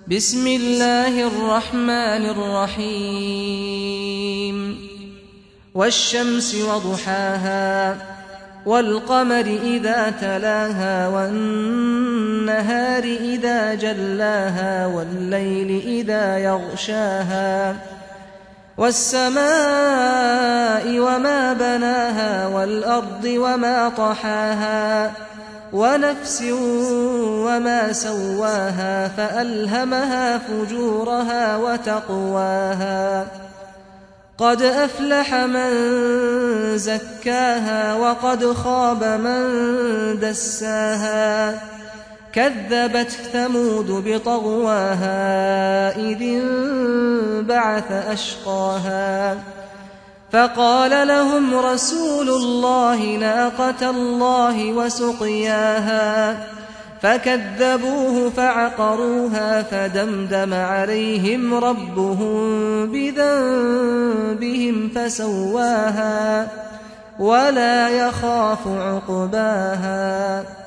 بسم الله الرحمن الرحيم والشمس وضحاها والقمر إذا تلاها والنهار إذا جلاها والليل إذا يغشاها والسماء وما بناها والأرض وما طحاها ونفس وما سواها فألهمها فجورها وتقواها قد أفلح من زكاها وقد خاب من دساها كذبت ثمود بطغواها إذ انبعث أشقاها فقال لهم رسول الله ناقة الله وسقياها فكذبوه فعقروها فدمدم عليهم ربهم بذنبهم فسواها ولا يخاف عقباها